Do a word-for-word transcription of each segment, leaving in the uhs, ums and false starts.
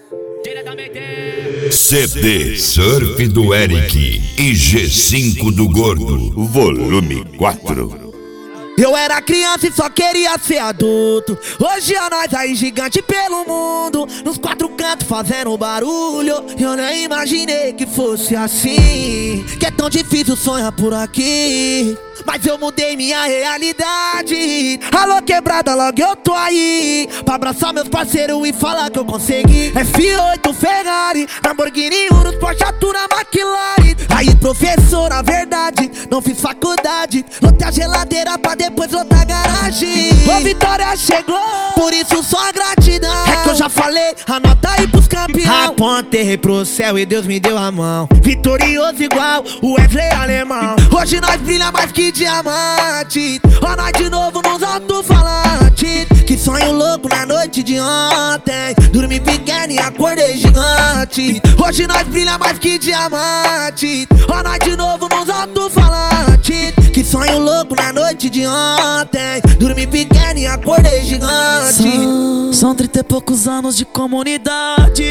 C D Surf do Eric e G cinco do Gordo, volume quatro. Eu era criança e só queria ser adulto. Hoje é nós aí gigante pelo mundo, nos quatro cantos fazendo barulho. Eu nem imaginei que fosse assim, que é tão difícil sonhar por aqui. Mas eu mudei minha realidade. Alô quebrada, logo eu tô aí pra abraçar meus parceiros e falar que eu consegui. F oito, Ferrari, Lamborghini, Urus, Porsche, Atura, McLaren. Aí professor, na verdade, não fiz faculdade. Lotei a geladeira pra depois lotar a garagem. A vitória chegou, por isso só gratidão. É que eu já falei, anota aí pros campeões. Apontei pro céu e Deus me deu a mão. Vitorioso igual o Wesley alemão. Hoje nós brilha mais que diamante. Ó nós de novo nos alto-falantes. Que sonho louco na noite de ontem. Dormi pequeno e acordei gigante. Hoje nós brilha mais que diamante. Ó nós de novo nos alto-falantes. Que sonho louco na noite de ontem. Dormi pequeno e acordei gigante. São, são trinta e poucos anos de comunidade.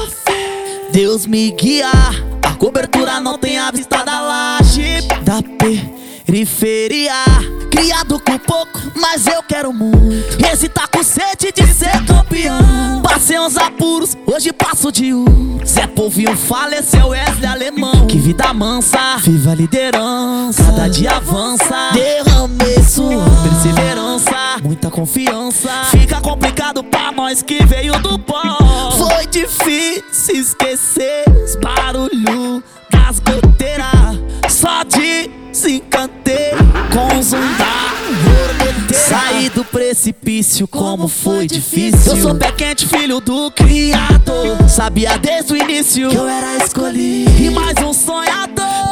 Deus me guia. A cobertura não tem a vista da laje, da periferia. Criado com pouco, mas eu quero muito. Esse tá com sede de ser campeão. Passei uns apuros, hoje passo de um. Zé Povinho faleceu, Wesley alemão. Que vida mansa, viva a liderança. Cada dia avança, derramei suor, perseverança, muita confiança. Fica complicado pra nós que veio do pó. Foi difícil esquecer os barulhos das goteiras. Só desencantei com o zoom da borboleteira. Saí do precipício, como foi difícil. Eu sou pé quente, filho do Criador. Sabia desde o início que eu era escolhido. E mais um sonhador,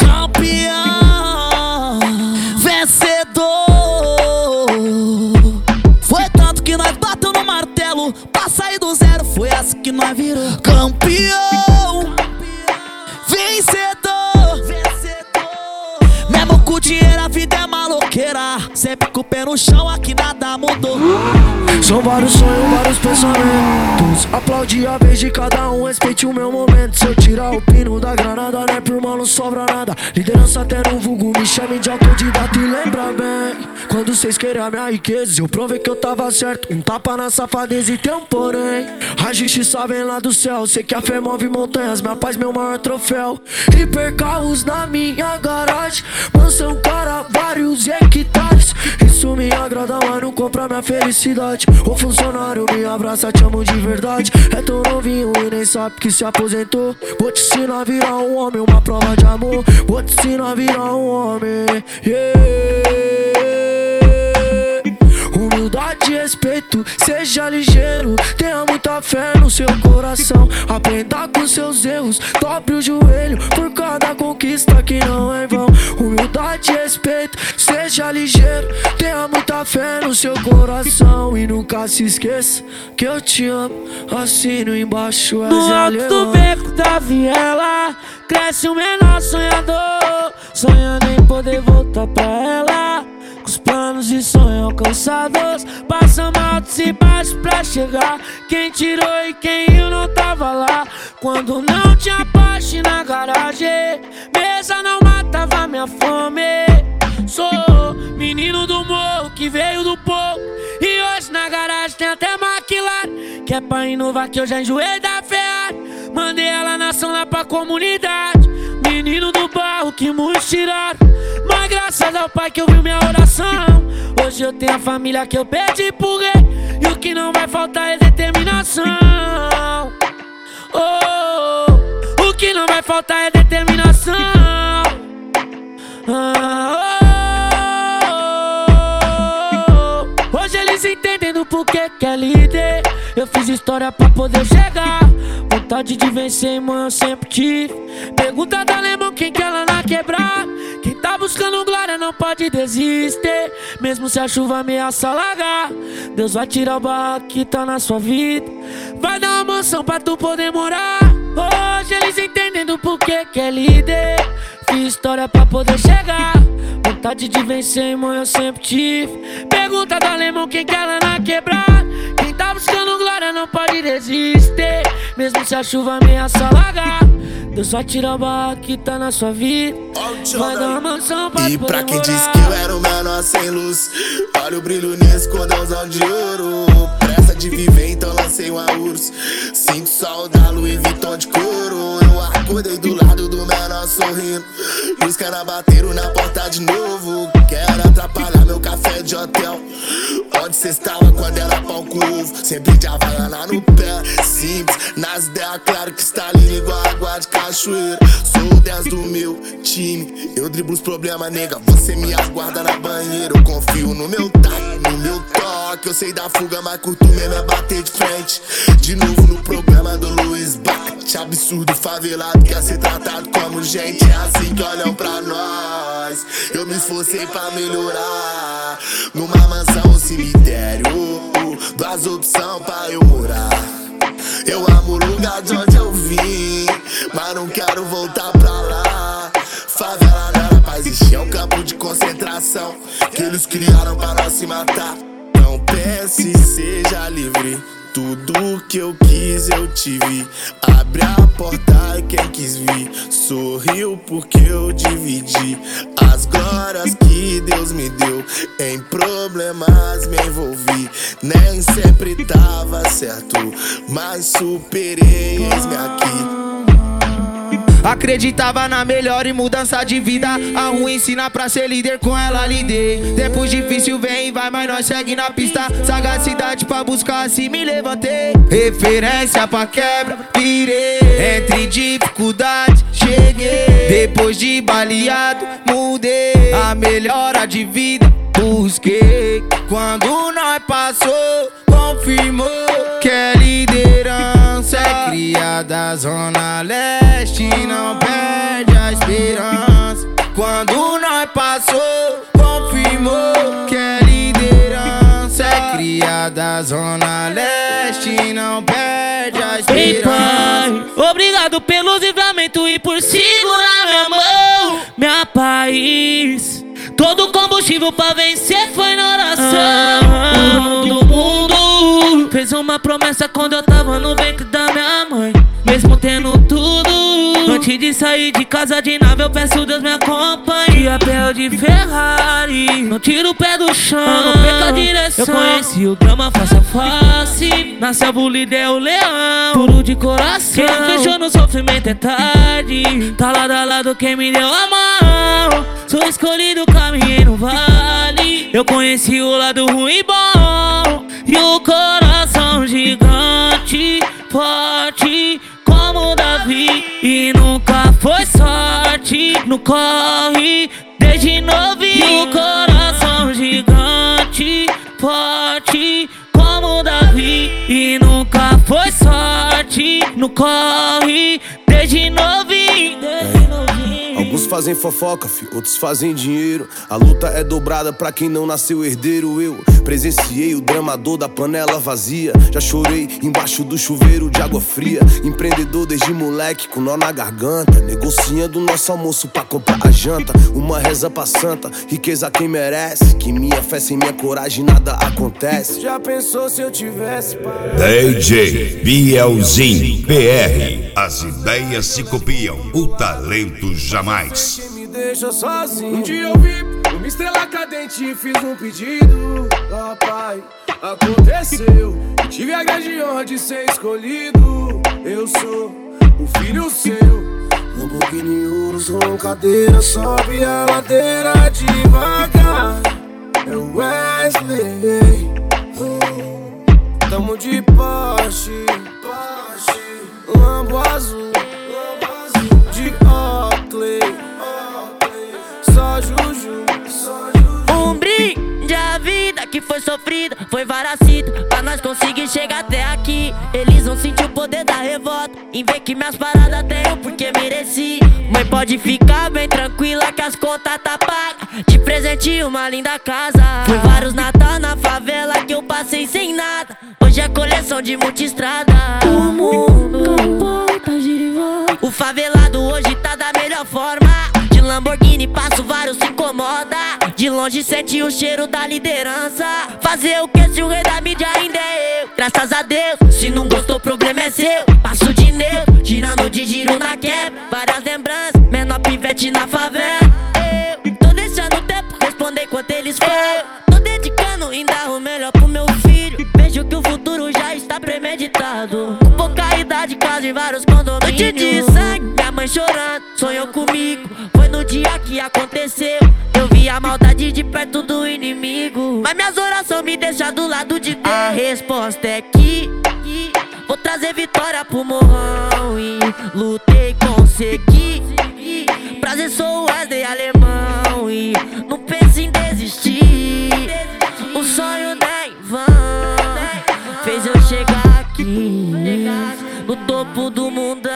campeão, vencedor. Foi tanto que nós bateu no martelo pra sair do zero. Foi assim que nós virou campeão, vencedor. Mesmo com dinheiro a vida é maloqueira. Sempre com o pé no chão, aqui nada mudou. São vários sonhos, vários pensamentos. Aplaudi a vez de cada um, respeite o meu momento. Se eu tirar o pino da granada, né, por mal não sobra nada. Liderança até no vulgo, me chamem de autodidata. E lembra bem, quando vocês querem a minha riqueza, eu provei que eu tava certo. Um tapa na safadeza e tem um porém. A justiça vem lá do céu, sei que a fé move montanhas. Minha paz, meu maior troféu. Hipercarros na minha garagem, mansão, cara, vários hectares. Isso me agrada, mas não compra minha felicidade. O funcionário me abraça, te amo de verdade. É tão novinho e nem sabe que se aposentou. Vou te ensinar a virar um homem, uma prova de amor. Vou te ensinar a virar um homem, yeah. Humildade e respeito, seja ligeiro. Tenha muita fé no seu coração. Aprenda com seus erros, dobre o joelho por cada conquista que não é em vão. Humildade e respeito, seja ligeiro. Tenha muita fé no seu coração. E nunca se esqueça que eu te amo. Assino embaixo, és no alto do beco da viela cresce um menor sonhador, sonhando em poder voltar pra ela. Com os planos e sonhos alcançados, passamos altos e baixos pra chegar. Quem tirou e quem eu não tava lá. Quando não tinha poste na garagem, mesa não matava minha fome. Sou menino do morro que veio do povo, e hoje na garagem tem até McLaren. Que é pra inovar que eu já enjoei da Ferrari. Mandei ela na ação lá pra comunidade. Menino do barro que muitos tiraram, mas graças ao pai que ouviu minha oração. Hoje eu tenho a família que eu pedi por rei. E o que não vai faltar é determinação. Oh, o que não vai faltar é determinação. Ah, oh, oh, oh. Hoje eles entendem do porquê que é líder. Eu fiz história pra poder chegar. Vontade de vencer, mano, eu sempre tive. Pergunta da Alemão quem quer lá na quebrar. Quem tá buscando glória não pode desistir, mesmo se a chuva ameaça alagar. Deus vai tirar o barraco que tá na sua vida, vai dar uma mansão pra tu poder morar. Hoje eles entendem do porquê que é líder. Fiz história pra poder chegar. Vontade de vencer, irmão, eu sempre tive. Pergunta do alemão quem quer lá na quebrada. Quem tá buscando glória não pode resistir. Mesmo se a chuva ameaça alagar, Deus só tira a barra que tá na sua vida. Vai dar uma mansão pra E pra quem disse que eu era o menor sem luz, olha o brilho nesse cordãozão de ouro. Pressa de viver, então lancei uma urso. Sinto sol da Louis Vuitton de couro. Eu acordei do lado do menor sorrindo, e os caras bateram na porta de novo. Quero atrapalhar meu café de hotel. Onde cê estava quando era pão com ovo? Sempre de Havaiana no pé. Simples, nas ideias, claro que está ali igual água de cachoeira. Sou o dez do meu time, eu driblo os problemas, nega. Você me aguarda na banheira. Eu confio no meu time, no meu toque. Eu sei da fuga, mas curto mesmo é bater de frente. De novo no programa do Luiz Bate. Absurdo, favelado, quer ser tratado como gente. É assim que olham pra nós. Eu me esforcei pra melhorar. Numa mansão ou cemitério, duas opções pra eu morar. Eu amo o lugar de onde eu vim, mas não quero voltar pra lá. Favela não era pra existir, é um campo de concentração que eles criaram pra nós se matar. Não pense, seja livre. Tudo que eu quis eu tive. Abre a porta e quem quis vir sorriu porque eu dividi as glórias que Deus me deu. Em problemas me envolvi, nem sempre tava certo, mas superei, eis-me aqui. Acreditava na melhor e mudança de vida. A ruim ensina pra ser líder, com ela lidei. Tempos difícil vem e vai, mas nós segue na pista. Sagacidade pra buscar, assim me levantei. Referência pra quebra, virei. Entre dificuldades, cheguei. Depois de baleado, mudei. A melhora de vida, busquei. Quando nós passou, confirmou que é liderança. É criada Zona Leste, não perde a esperança. Quando nós passou, confirmou que é liderança. É criada Zona Leste, não perde a esperança. Ei, pai, obrigado pelos livramentos e por segurar minha mão. Minha paz, todo combustível pra vencer foi na oração. Do mundo fez uma promessa quando eu tava no ventre da minha mãe. Mesmo tendo tudo, antes de sair de casa de nave, eu peço Deus me acompanhe. De a pé ou de Ferrari, não tiro o pé do chão, não perca a direção. Eu conheci o drama face a face, na selva o líder é o leão, puro de coração. Quem fechou no sofrimento é tarde, tá lado a lado quem me deu a mão. Sou escolhido, caminhei no vale. Eu conheci o lado ruim e bom, e o coração gigante, forte como Davi. E nunca foi sorte no corre, desde novinho. E o coração gigante, forte como Davi. E nunca foi sorte no corre, desde novinho, desde novinho. Alguns fazem fofoca, fi, outros fazem dinheiro. A luta é dobrada pra quem não nasceu herdeiro. Eu presenciei o dramador da panela vazia. Já chorei embaixo do chuveiro de água fria. Empreendedor desde moleque com nó na garganta, negociando nosso almoço pra comprar a janta. Uma reza pra santa, riqueza quem merece. Que minha fé sem minha coragem nada acontece. Já pensou se eu tivesse parado? D J Bielzinho P R. As ideias se copiam, o talento jamais. Quem me deixa sozinho. Um dia eu vi uma estrela cadente e fiz um pedido. Lá, pai, aconteceu. Tive a grande honra de ser escolhido. Eu sou um filho seu. Lamborghini Urus com cadeira, sobe a ladeira devagar. É o Wesley. Tamo de Porsche, Porsche, Lambo azul, de Oakley, só Juju, só Juju. Um brinde à vida que foi sofrida, foi varacita pra nós conseguir chegar até aqui. Eles vão sentir o poder da revolta em ver que minhas paradas tenho porque mereci. Mãe, pode ficar bem tranquila que as contas tá pagas. Te presente uma linda casa. Foi vários Natal na favela que eu passei sem nada. Hoje é coleção de multistrada. O mundo capota, gira e volta. O favelado hoje tá da melhor forma. De Lamborghini mini passo, vários se incomoda. De longe sente o cheiro da liderança. Fazer o que se o rei da mídia ainda é eu? Graças a Deus, se não gostou o problema é seu. Passo de neutro, tirando de giro na quebra. Várias lembranças, menor pivete na favela. Eu tô deixando o tempo responder enquanto eles falam. Tô dedicando ainda o melhor pro meu filho. Vejo que o futuro já está premeditado. Com pouca idade, casa em vários condomínios. Noite de sangue, minha mãe chorando, sonhou comigo. Foi no dia que aconteceu. Eu vi a maldade de perto do inimigo. Mas minhas orações me deixam do lado de Deus. A resposta é que vou trazer vitória pro morrão. E lutei, consegui. Prazer, sou Wesley Alemão. E não pense em desistir. O sonho não é em vão. Fez eu chegar aqui no topo do mundão.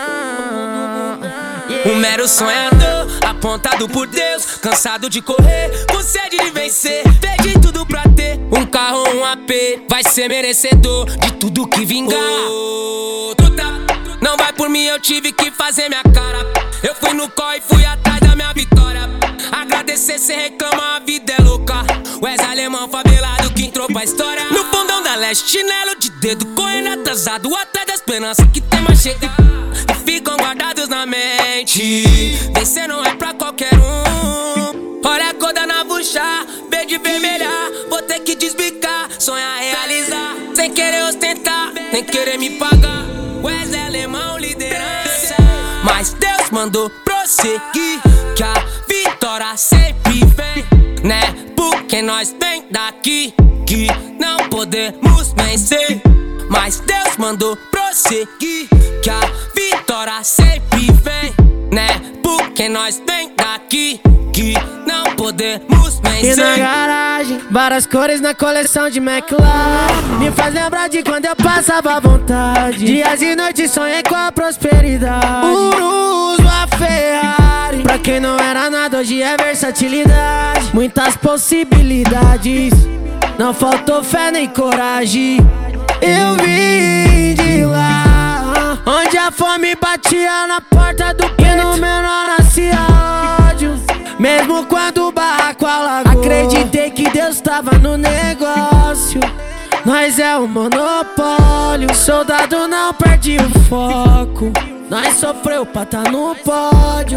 Um mero sonhador, apontado por Deus, cansado de correr, com sede de vencer. Perdi tudo pra ter um carro, um A P. Vai ser merecedor de tudo que vingar. Oh, não vai por mim, eu tive que fazer minha cara. Eu fui no corre e fui atrás da minha vitória. Agradecer, cê reclama, a vida é louca. Wesley Alemão favelado que entrou pra história. No fundão da leste, chinelo de dedo, correndo atrasado, atrás da esperança que tem mais chega. E ficam guardados na mente. Vencer não é pra qualquer um. Olha a cor da navuxa, verde e vermelha. Vou ter que desbicar, sonhar, realizar. Sem querer ostentar, nem querer me pagar. Wesley Alemão, liderança. Mas Deus mandou prosseguir, que a vitória sempre vem, né? Porque nós vem daqui, que não podemos vencer. Mas Deus mandou prosseguir, que a vitória sempre vem, né? Porque nós vem daqui, que não podemos vencer. E na garagem, várias cores na coleção de McLaren. Me faz lembrar de quando eu passava à vontade. Dias e noites sonhei com a prosperidade. Urus, uma Ferrari. Pra quem não era nada, hoje é versatilidade. Muitas possibilidades, não faltou fé nem coragem. Eu vim de lá, onde a fome batia na porta do peito, e no menor nascia ódio, mesmo quando o barraco alagou. Acreditei que Deus tava no negócio. Nós é um monopólio. Soldado não perde o foco. Nós sofreu pra tá no pódio.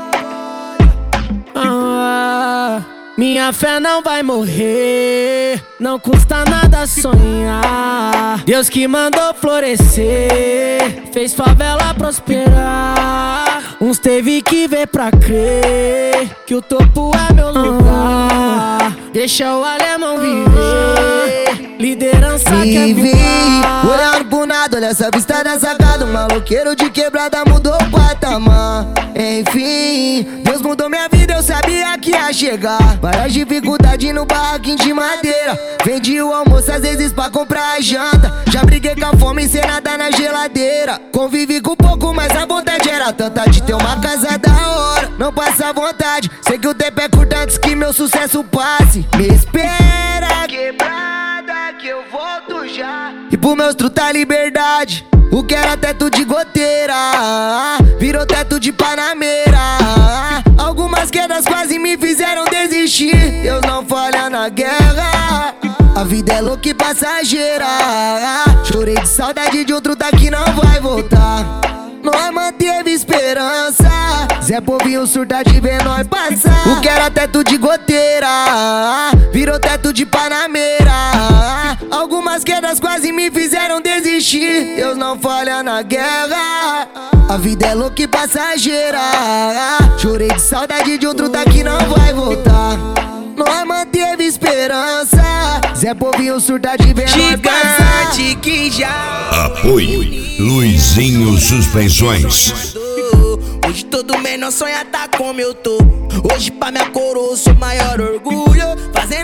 Ah, minha fé não vai morrer. Não custa nada sonhar. Deus que mandou florescer, fez favela prosperar. Uns teve que ver pra crer que o topo é meu lugar. Deixa o alemão viver, liderança quer voar. Olhando pro nada, olha essa vista da sacada. Um maloqueiro de quebrada mudou o patamar. Enfim, Deus mudou minha vida, eu sabia que ia chegar. Várias dificuldades no barraquinho de madeira. Vendi o almoço às vezes pra comprar a janta. Já briguei com a fome sem nada na geladeira. Convivi com pouco, mas a vontade era tanta de ter uma casa da hora. Não passa vontade, sei que o tempo é curto antes que meu sucesso passe. Me espera, quebrada, que eu volto já. E pro meus truta liberdade, o que era teto de goteira virou teto de panameira. Algumas quedas quase me fizeram desistir. Deus não falha na guerra, a vida é louca e passageira. Chorei de saudade de outro daqui não vai voltar. Nós manteve esperança, Zé Povinho surta de ver nós passar. O que era teto de goteira virou teto de panameira. Algumas quedas quase me fizeram desistir. Deus não falha na guerra, a vida é louca e passageira. Chorei de saudade de outro daqui não vai voltar. Nós manteve esperança, Zé Povinho surta de ver nós passar. Gigante que já Apoio Luizinho Suspensões. Hoje todo menor sonha tá como eu tô. Hoje pra minha coroa eu sou maior orgulho. Fazendo a esperança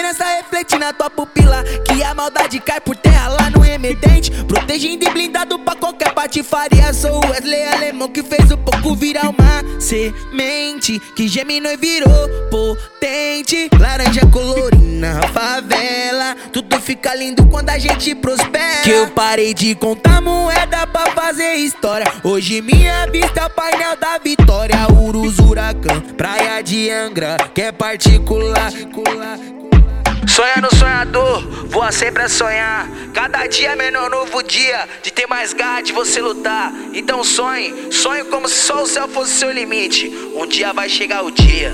diferença reflete na tua pupila, que a maldade cai por terra lá no emergente, protegendo e blindado pra qualquer patifaria. Sou o Wesley Alemão que fez o pouco virar uma semente, que germinou e virou potente. Laranja colorina na favela, tudo fica lindo quando a gente prospera. Que eu parei de contar moeda pra fazer história, hoje minha vista é o painel da vitória. Urus, Huracão, praia de Angra, que é particular. Sonha no sonhador, voa sempre a sonhar. Cada dia é menor novo dia, de ter mais garra, de você lutar. Então sonhe, sonhe como se só o céu fosse seu limite. Um dia vai chegar o dia.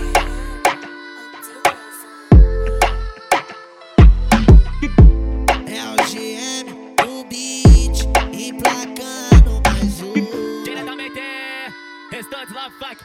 É o G M, o beat, emplacando mais um. Diretamente, restante lá,